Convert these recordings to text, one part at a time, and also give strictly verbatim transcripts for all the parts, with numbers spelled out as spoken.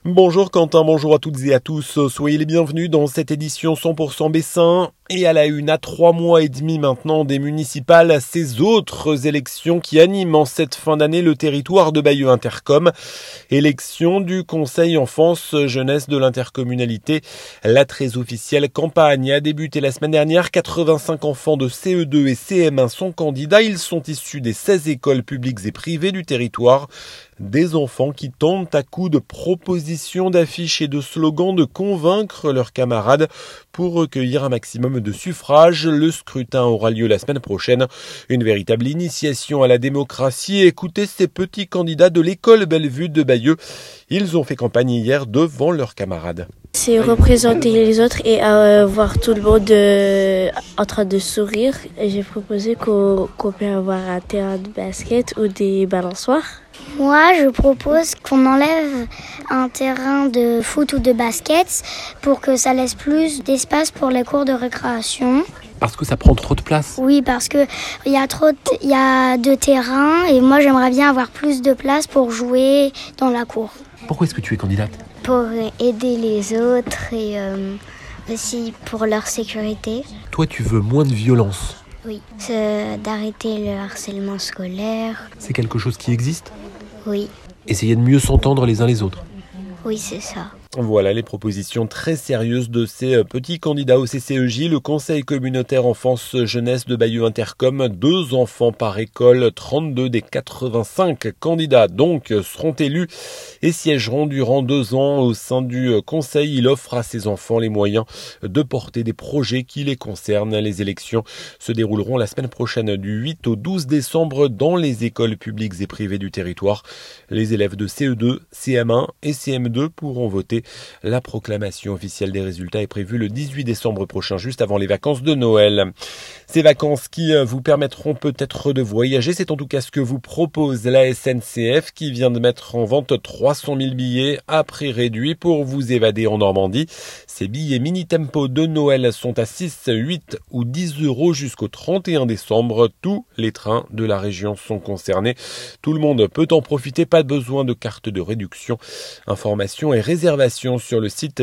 Bonjour Quentin, bonjour à toutes et à tous, soyez les bienvenus dans cette édition cent pour cent Bessin. Et à la une, à trois mois et demi maintenant des municipales, ces autres élections qui animent en cette fin d'année le territoire de Bayeux Intercom. Élection du Conseil Enfance Jeunesse de l'intercommunalité. La très officielle campagne a débuté la semaine dernière. quatre-vingt-cinq enfants de C E deux et C M un sont candidats. Ils sont issus des seize écoles publiques et privées du territoire. Des enfants qui tentent à coups de propositions, d'affiches et de slogans de convaincre leurs camarades pour recueillir un maximum de suffrages. Le scrutin aura lieu la semaine prochaine. Une véritable initiation à la démocratie. Écoutez ces petits candidats de l'école Bellevue de Bayeux. Ils ont fait campagne hier devant leurs camarades. C'est représenter les autres et euh, voir tout le monde euh, en train de sourire. Et j'ai proposé qu'on, qu'on peut avoir un terrain de basket ou des balançoires. Moi, je propose qu'on enlève un terrain de foot ou de basket pour que ça laisse plus d'espace pour les cours de récréation. Parce que ça prend trop de place. Oui, parce que il y a trop, il y a de terrain et moi j'aimerais bien avoir plus de place pour jouer dans la cour. Pourquoi est-ce que tu es candidate ? Pour aider les autres et euh, aussi pour leur sécurité. Toi, tu veux moins de violence. Oui, c'est d'arrêter le harcèlement scolaire. C'est quelque chose qui existe ? Oui. Essayer de mieux s'entendre les uns les autres. Oui, c'est ça. Voilà les propositions très sérieuses de ces petits candidats au C C E J, le Conseil communautaire enfance jeunesse de Bayeux Intercom. Deux enfants par école, trente-deux des quatre-vingt-cinq candidats donc seront élus et siégeront durant deux ans au sein du Conseil. Il offre à ces enfants les moyens de porter des projets qui les concernent. Les élections se dérouleront la semaine prochaine du huit au douze décembre dans les écoles publiques et privées du territoire. Les élèves de C E deux, C M un et C M deux pourront voter. La proclamation officielle des résultats est prévue le dix-huit décembre prochain, juste avant les vacances de Noël. Ces vacances qui vous permettront peut-être de voyager, c'est en tout cas ce que vous propose la S N C F qui vient de mettre en vente trois cent mille billets à prix réduit pour vous évader en Normandie. Ces billets mini-tempo de Noël sont à six, huit ou dix euros jusqu'au trente et un décembre. Tous les trains de la région sont concernés. Tout le monde peut en profiter, pas besoin de carte de réduction. Informations et réservations sur le site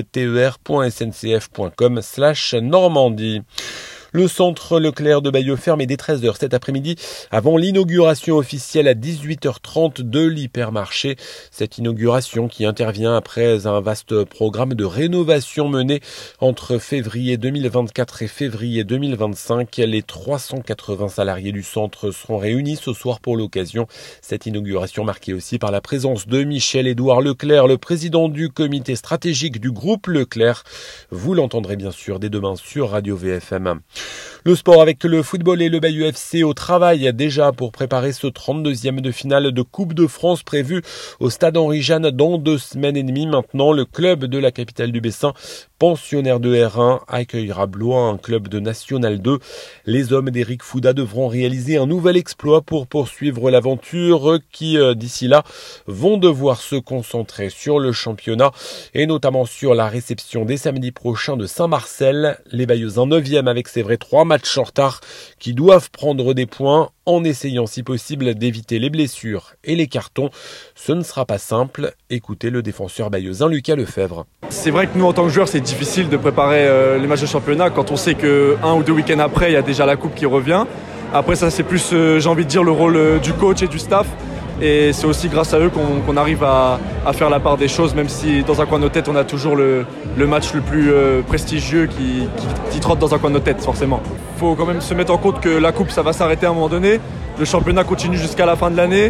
ter.sncf.com slash Normandie. Le centre Leclerc de Bayeux ferme dès treize heures cet après-midi avant l'inauguration officielle à dix-huit heures trente de l'hypermarché. Cette inauguration qui intervient après un vaste programme de rénovation mené entre février deux mille vingt-quatre et février deux mille vingt-cinq. Les trois cent quatre-vingts salariés du centre seront réunis ce soir pour l'occasion. Cette inauguration marquée aussi par la présence de Michel-Édouard Leclerc, le président du comité stratégique du groupe Leclerc. Vous l'entendrez bien sûr dès demain sur Radio V F M. Le sport avec le football et le Bayeux F C au travail déjà pour préparer ce trente-deuxième de finale de Coupe de France prévu au stade Henri-Jeanne dans deux semaines et demie maintenant. Le club de la capitale du Bessin, pensionnaire de R un, accueillera Blois, un club de National deux. Les hommes d'Éric Fouda devront réaliser un nouvel exploit pour poursuivre l'aventure qui, d'ici là, vont devoir se concentrer sur le championnat et notamment sur la réception dès samedi prochain de Saint-Marcel. Les Bayeuxins neuvième avec c'est vrai trois matchs en retard qui doivent prendre des points en essayant si possible d'éviter les blessures et les cartons. Ce ne sera pas simple. Écoutez le défenseur bayeuxin Lucas Lefebvre. C'est vrai que nous en tant que joueurs c'est difficile de préparer euh, les matchs de championnat quand on sait qu'un ou deux week-ends après il y a déjà la coupe qui revient. Après ça c'est plus euh, j'ai envie de dire le rôle euh, du coach et du staff. Et c'est aussi grâce à eux qu'on, qu'on arrive à, à faire la part des choses, même si dans un coin de nos têtes, on a toujours le, le match le plus euh, prestigieux qui, qui, qui trotte dans un coin de nos têtes, forcément. Il faut quand même se mettre en compte que la coupe, ça va s'arrêter à un moment donné. Le championnat continue jusqu'à la fin de l'année.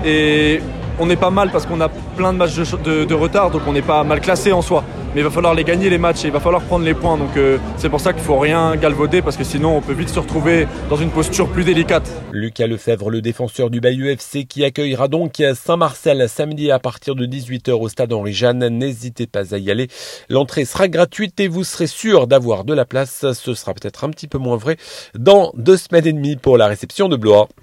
Et on est pas mal parce qu'on a plein de matchs de, de, de retard, donc on n'est pas mal classé en soi. Mais il va falloir les gagner les matchs et il va falloir prendre les points. Donc euh, c'est pour ça qu'il ne faut rien galvauder parce que sinon on peut vite se retrouver dans une posture plus délicate. Lucas Lefebvre, le défenseur du Bayeux F C qui accueillera donc Saint-Marcel samedi à partir de dix-huit heures au stade Henri-Jeanne. N'hésitez pas à y aller. L'entrée sera gratuite et vous serez sûr d'avoir de la place. Ce sera peut-être un petit peu moins vrai dans deux semaines et demie pour la réception de Blois.